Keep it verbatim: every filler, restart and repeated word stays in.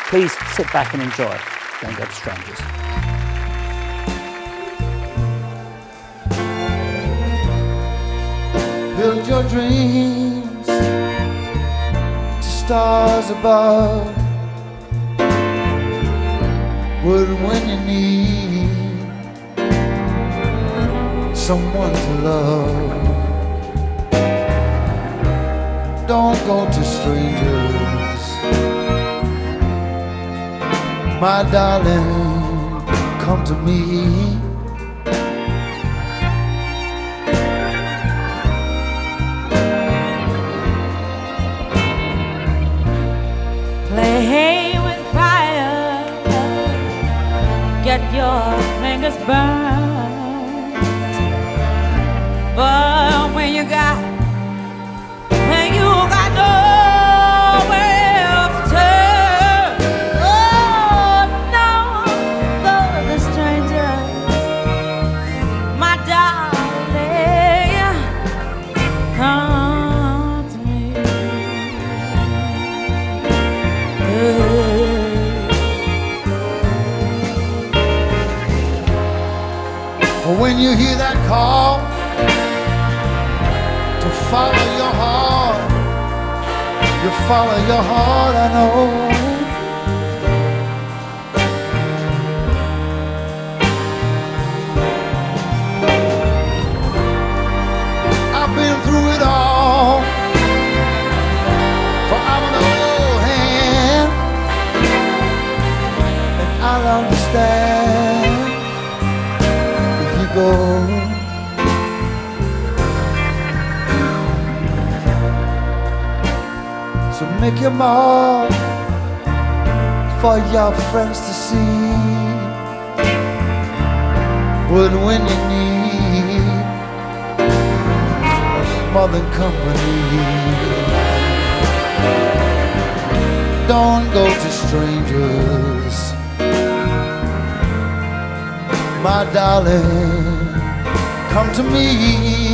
Please sit back and enjoy. Don't go to strangers. Build your dreams to stars above. Would when you need someone to love. Don't go to strangers, my darling, come to me. Play with fire, get your fingers burned. But when you got, when you got nowhere else to turn, oh, don't go to strangers, my darling, come to me. When you hear that call to follow your heart, you follow your heart, I know. I've been through it all, for I'm an old hand, and I'll understand if you go. So make your mark for your friends to see. But when you need more than company, don't go to strangers, my darling, come to me.